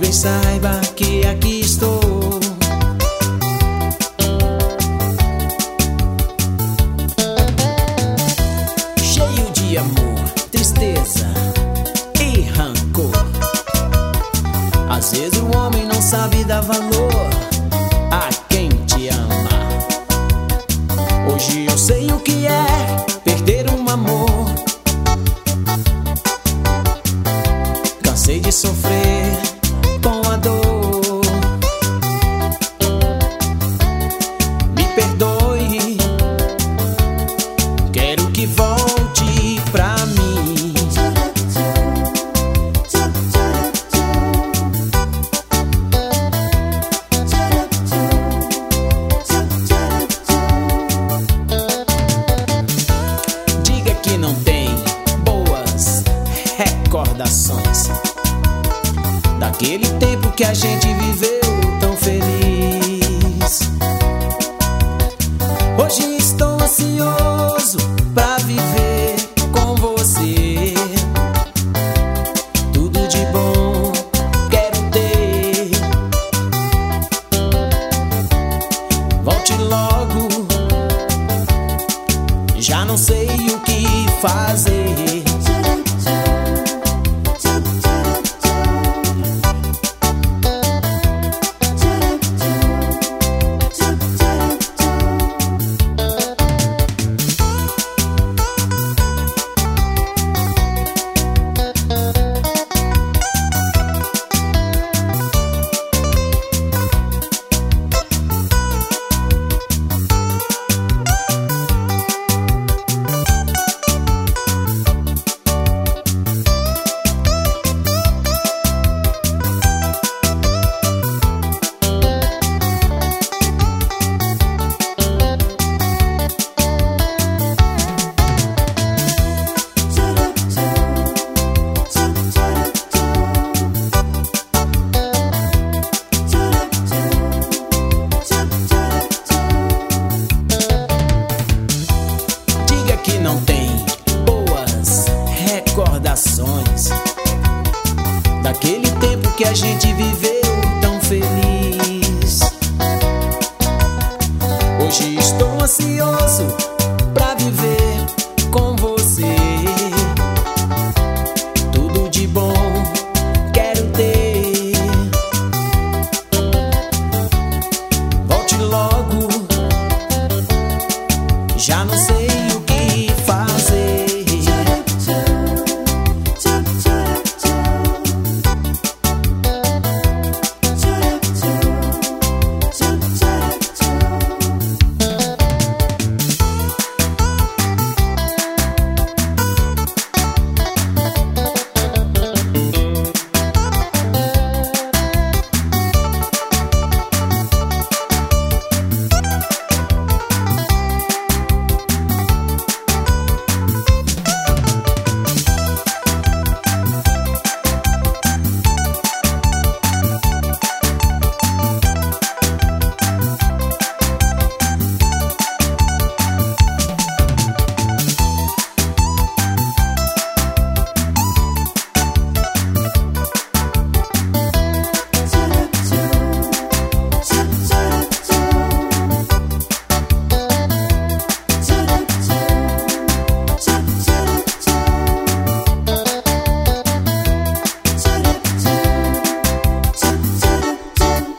bem saiba que aqui estou. Cheio de amor, tristeza e rancor. Às vezes o homem não sabe dar valor a quem te ama. Hoje eu sei o que é perder um amor. Cansei de sofrer com a dor. Me perdoe, quero que volte pra mim. Diga que não tem boas recordações daquele tempo que a gente viveu tão feliz. Hoje estou ansioso pra viver com você. Tudo de bom quero ter. Volte logo, já não sei o que fazer. Que não tem boas recordações daquele tempo que a gente viveu tão feliz. Hoje estou ansioso